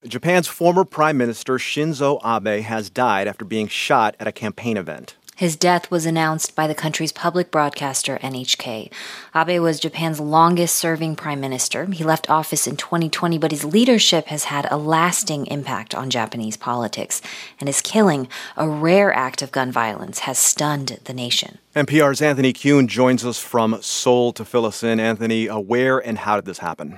Japan's former Prime Minister Shinzo Abe has died after being shot at a campaign event. His death was announced by the country's public broadcaster, NHK. Abe was Japan's longest-serving prime minister. He left office in 2020, but his leadership has had a lasting impact on Japanese politics. And his killing, a rare act of gun violence, has stunned the nation. NPR's Anthony Kuhn joins us from Seoul to fill us in. Anthony, where and how did this happen?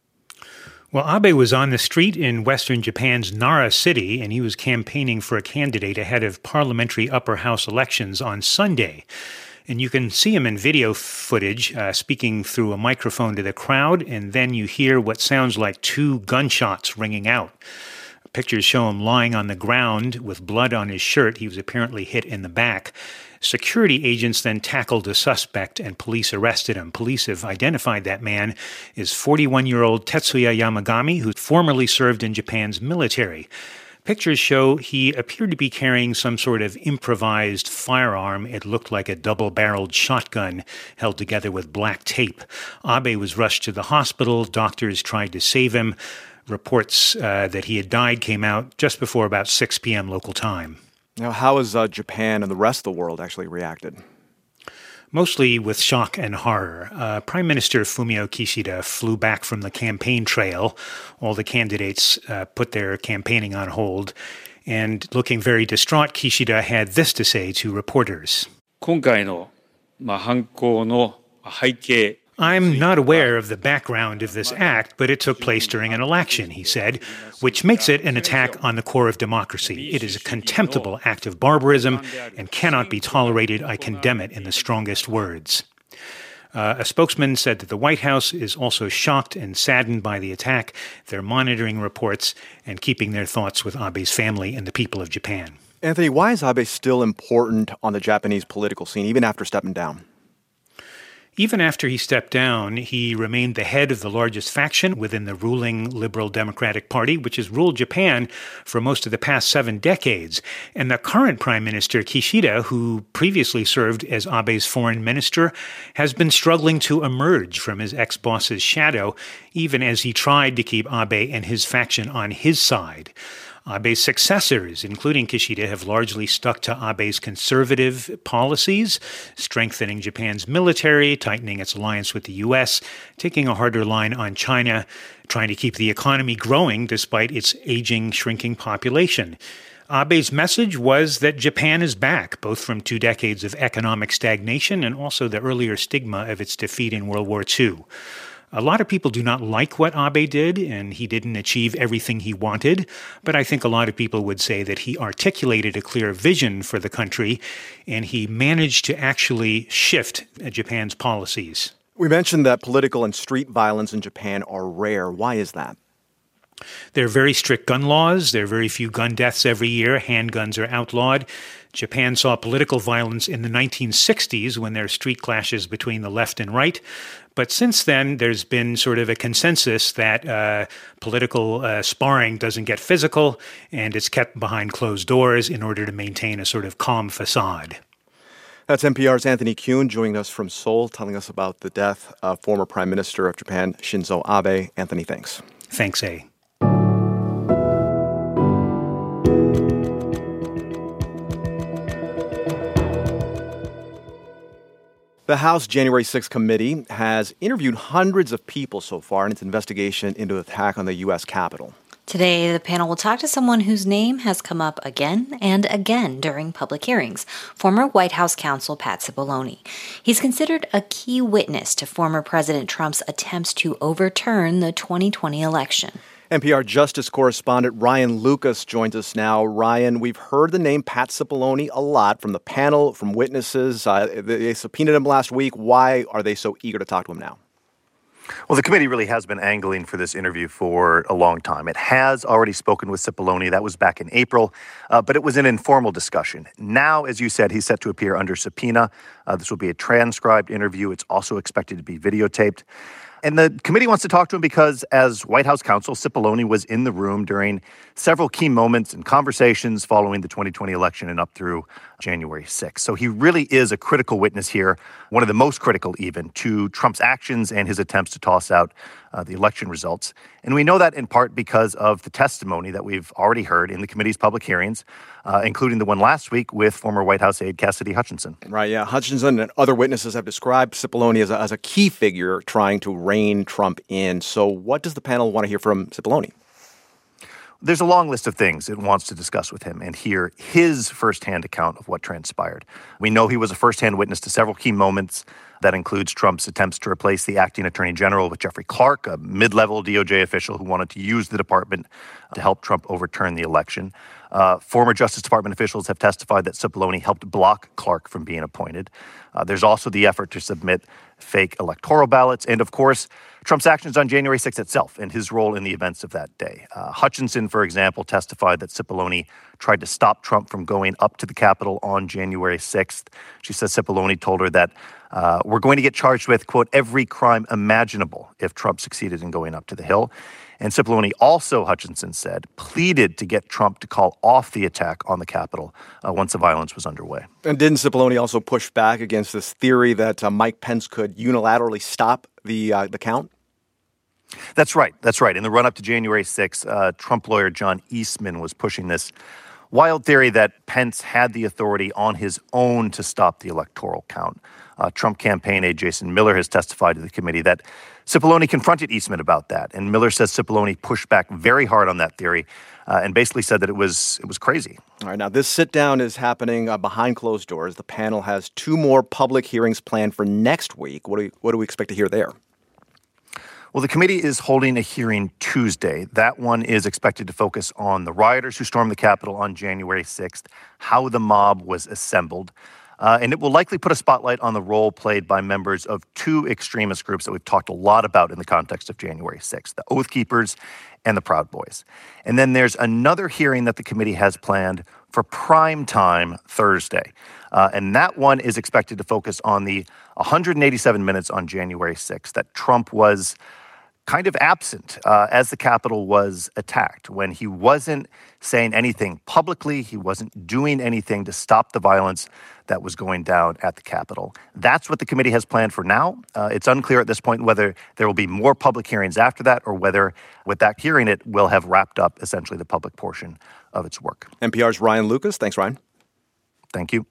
Well, Abe was on the street in western Japan's Nara City, and he was campaigning for a candidate ahead of parliamentary upper house elections on Sunday. And you can see him in video footage speaking through a microphone to the crowd, and then you hear what sounds like 2 gunshots ringing out. Pictures show him lying on the ground with blood on his shirt. He was apparently hit in the back. Security agents then tackled the suspect and police arrested him. Police have identified that man as 41-year-old Tetsuya Yamagami, who formerly served in Japan's military. Pictures show he appeared to be carrying some sort of improvised firearm. It looked like a double-barreled shotgun held together with black tape. Abe was rushed to the hospital. Doctors tried to save him. Reports that he had died came out just before about 6 p.m. local time. Now, how has Japan and the rest of the world actually reacted? Mostly with shock and horror. Prime Minister Fumio Kishida flew back from the campaign trail. All the candidates put their campaigning on hold. And looking very distraught, Kishida had this to say to reporters. 今回の犯行の背景 I'm not aware of the background of this act, but it took place during an election, he said, which makes it an attack on the core of democracy. It is a contemptible act of barbarism and cannot be tolerated. I condemn it in the strongest words. A spokesman said that the White House is also shocked and saddened by the attack. They're monitoring reports and keeping their thoughts with Abe's family and the people of Japan. Anthony, why is Abe still important on the Japanese political scene, even after stepping down? Even after he stepped down, he remained the head of the largest faction within the ruling Liberal Democratic Party, which has ruled Japan for most of the past 7 decades. And the current Prime Minister, Kishida, who previously served as Abe's foreign minister, has been struggling to emerge from his ex-boss's shadow, even as he tried to keep Abe and his faction on his side. Abe's successors, including Kishida, have largely stuck to Abe's conservative policies, strengthening Japan's military, tightening its alliance with the U.S., taking a harder line on China, trying to keep the economy growing despite its aging, shrinking population. Abe's message was that Japan is back, both from 2 decades of economic stagnation and also the earlier stigma of its defeat in World War II. A lot of people do not like what Abe did, and he didn't achieve everything he wanted, but I think a lot of people would say that he articulated a clear vision for the country, and he managed to actually shift Japan's policies. We mentioned that political and street violence in Japan are rare. Why is that? There are very strict gun laws. There are very few gun deaths every year. Handguns are outlawed. Japan saw political violence in the 1960s when there were street clashes between the left and right. But since then, there's been sort of a consensus that political sparring doesn't get physical, and it's kept behind closed doors in order to maintain a sort of calm facade. That's NPR's Anthony Kuhn joining us from Seoul, telling us about the death of former Prime Minister of Japan, Shinzo Abe. Anthony, thanks. Thanks, A. The House January 6th committee has interviewed hundreds of people so far in its investigation into the attack on the U.S. Capitol. Today, the panel will talk to someone whose name has come up again and again during public hearings, former White House counsel Pat Cipollone. He's considered a key witness to former President Trump's attempts to overturn the 2020 election. NPR Justice correspondent Ryan Lucas joins us now. Ryan, we've heard the name Pat Cipollone a lot from the panel, from witnesses. They subpoenaed him last week. Why are they so eager to talk to him now? Well, the committee really has been angling for this interview for a long time. It has already spoken with Cipollone. That was back in April, but it was an informal discussion. Now, as you said, he's set to appear under subpoena. This will be a transcribed interview. It's also expected to be videotaped. And the committee wants to talk to him because, as White House counsel, Cipollone was in the room during several key moments and conversations following the 2020 election and up through January 6th. So he really is a critical witness here, one of the most critical even, to Trump's actions and his attempts to toss out the election results. And we know that in part because of the testimony that we've already heard in the committee's public hearings, including the one last week with former White House aide Cassidy Hutchinson. Right, yeah. Hutchinson and other witnesses have described Cipollone as a key figure trying to rein Trump in. So what does the panel want to hear from Cipollone? There's a long list of things it wants to discuss with him and hear his firsthand account of what transpired. We know he was a firsthand witness to several key moments. That includes Trump's attempts to replace the acting attorney general with Jeffrey Clark, a mid-level DOJ official who wanted to use the department to help Trump overturn the election. Former Justice Department officials have testified that Cipollone helped block Clark from being appointed. There's also the effort to submit fake electoral ballots. And, of course, Trump's actions on January 6th itself and his role in the events of that day. Hutchinson, for example, testified that Cipollone tried to stop Trump from going up to the Capitol on January 6th. She says Cipollone told her that we're going to get charged with, quote, every crime imaginable if Trump succeeded in going up to the Hill. And Cipollone also, Hutchinson said, pleaded to get Trump to call off the attack on the Capitol once the violence was underway. And didn't Cipollone also push back against this theory that Mike Pence could unilaterally stop the count? That's right. That's right. In the run-up to January 6th, Trump lawyer John Eastman was pushing this wild theory that Pence had the authority on his own to stop the electoral count. Trump campaign aide Jason Miller has testified to the committee that Cipollone confronted Eastman about that. And Miller says Cipollone pushed back very hard on that theory and basically said that it was crazy. All right, now this sit-down is happening behind closed doors. The panel has 2 more public hearings planned for next week. What do we expect to hear there? Well, the committee is holding a hearing Tuesday. That one is expected to focus on the rioters who stormed the Capitol on January 6th, how the mob was assembled. And it will likely put a spotlight on the role played by members of 2 extremist groups that we've talked a lot about in the context of January 6th, the Oath Keepers and the Proud Boys. And then there's another hearing that the committee has planned for prime time Thursday. And that one is expected to focus on the 187 minutes on January 6th that Trump was kind of absent as the Capitol was attacked, when he wasn't saying anything publicly, he wasn't doing anything to stop the violence that was going down at the Capitol. That's what the committee has planned for now. It's unclear at this point whether there will be more public hearings after that or whether with that hearing it will have wrapped up essentially the public portion of its work. NPR's Ryan Lucas. Thanks, Ryan. Thank you.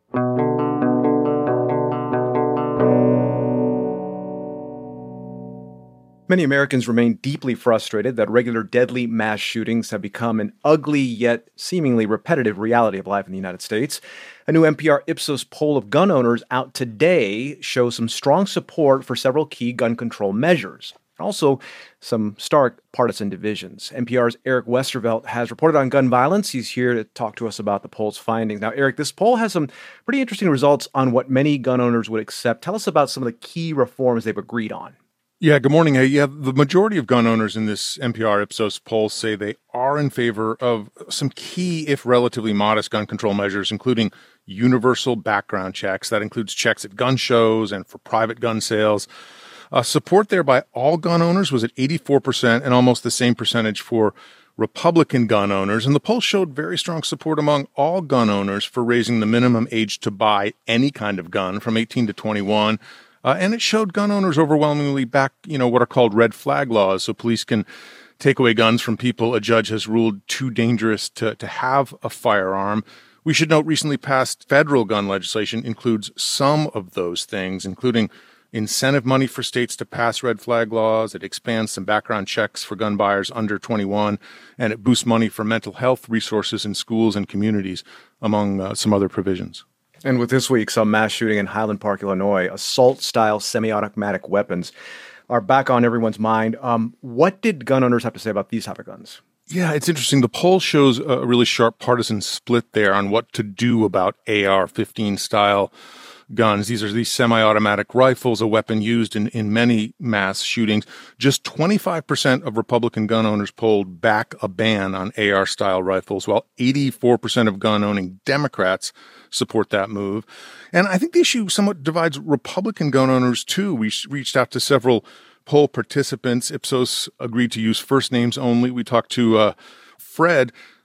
Many Americans remain deeply frustrated that regular deadly mass shootings have become an ugly yet seemingly repetitive reality of life in the United States. A new NPR Ipsos poll of gun owners out today shows some strong support for several key gun control measures. Also, some stark partisan divisions. NPR's Eric Westervelt has reported on gun violence. He's here to talk to us about the poll's findings. Now, Eric, this poll has some pretty interesting results on what many gun owners would accept. Tell us about some of the key reforms they've agreed on. Yeah, good morning. The majority of gun owners in this NPR Ipsos poll say they are in favor of some key, if relatively modest, gun control measures, including universal background checks. That includes checks at gun shows and for private gun sales. Support there by all gun owners was at 84% and almost the same percentage for Republican gun owners. And the poll showed very strong support among all gun owners for raising the minimum age to buy any kind of gun from 18 to 21. And it showed gun owners overwhelmingly back, what are called red flag laws, so police can take away guns from people a judge has ruled too dangerous to have a firearm. We should note recently passed federal gun legislation includes some of those things, including incentive money for states to pass red flag laws. It expands some background checks for gun buyers under 21, and it boosts money for mental health resources in schools and communities, among some other provisions. And with this week's mass shooting in Highland Park, Illinois, assault-style semi-automatic weapons are back on everyone's mind. What did gun owners have to say about these type of guns? Yeah, it's interesting. The poll shows a really sharp partisan split there on what to do about AR-15 style guns. These are these semi-automatic rifles, a weapon used in many mass shootings. Just 25% of Republican gun owners polled back a ban on AR-style rifles, while 84% of gun-owning Democrats support that move. And I think the issue somewhat divides Republican gun owners, too. We reached out to several poll participants. Ipsos agreed to use first names only. We talked to Fred.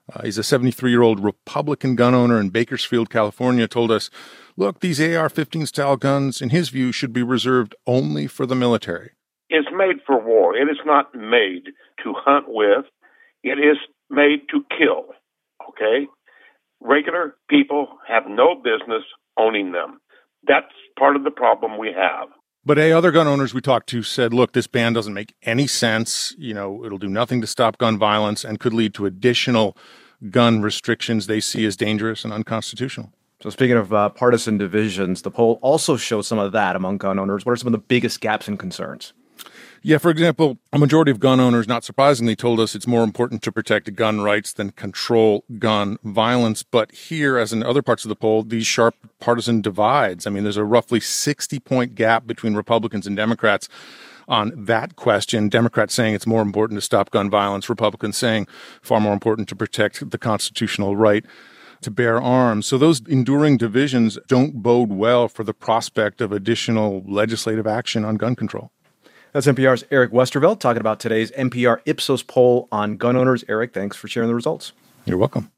He's a 73-year-old Republican gun owner in Bakersfield, California, told us, look, these AR-15 style guns, in his view, should be reserved only for the military. It's made for war. It is not made to hunt with. It is made to kill, okay? Regular people have no business owning them. That's part of the problem we have. But other gun owners we talked to said, look, this ban doesn't make any sense. It'll do nothing to stop gun violence and could lead to additional gun restrictions they see as dangerous and unconstitutional. So speaking of partisan divisions, the poll also shows some of that among gun owners. What are some of the biggest gaps and concerns? Yeah, for example, a majority of gun owners, not surprisingly, told us it's more important to protect gun rights than control gun violence. But here, as in other parts of the poll, these sharp partisan divides. I mean, there's a roughly 60-point gap between Republicans and Democrats on that question. Democrats saying it's more important to stop gun violence. Republicans saying far more important to protect the constitutional right to bear arms. So those enduring divisions don't bode well for the prospect of additional legislative action on gun control. That's NPR's Eric Westervelt talking about today's NPR Ipsos poll on gun owners. Eric, thanks for sharing the results. You're welcome.